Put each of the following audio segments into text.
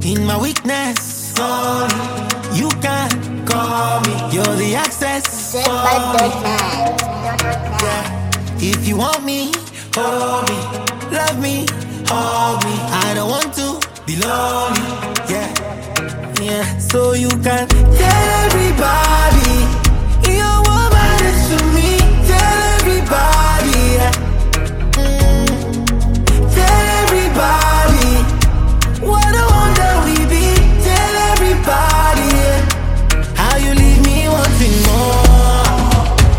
In my weakness, only you can call me. You're the access for me. Yeah. If you want me, hold me. Love me, hold me. I don't want to be lonely. Yeah, yeah. So you can tell everybody you're what matters to me. Tell everybody. Yeah. Tell everybody what a wonder we be. Tell everybody, yeah, how you leave me wanting more.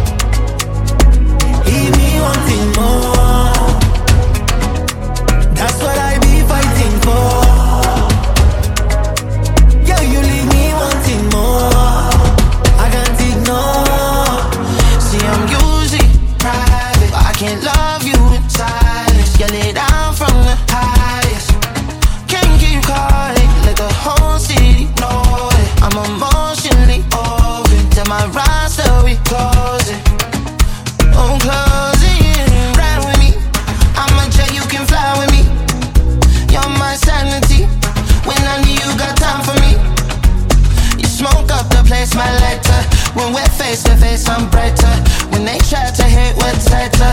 Leave me wanting more. That's what I be fighting for. Yeah, you leave me wanting more. I can't ignore. See, I'm usually private, but I can't love you in silence. You lay down from the highest. Can't keep calling, let the whole city know it. I'm emotionally open. Tell my roster we closing. Oh, closing. Ride with me. I'm a jet, you can fly with me. You're my sanity. When I knew you got time for me. You smoke up the place, my lighter. When we're face to face, I'm brighter. When they try to hate, we're tighter.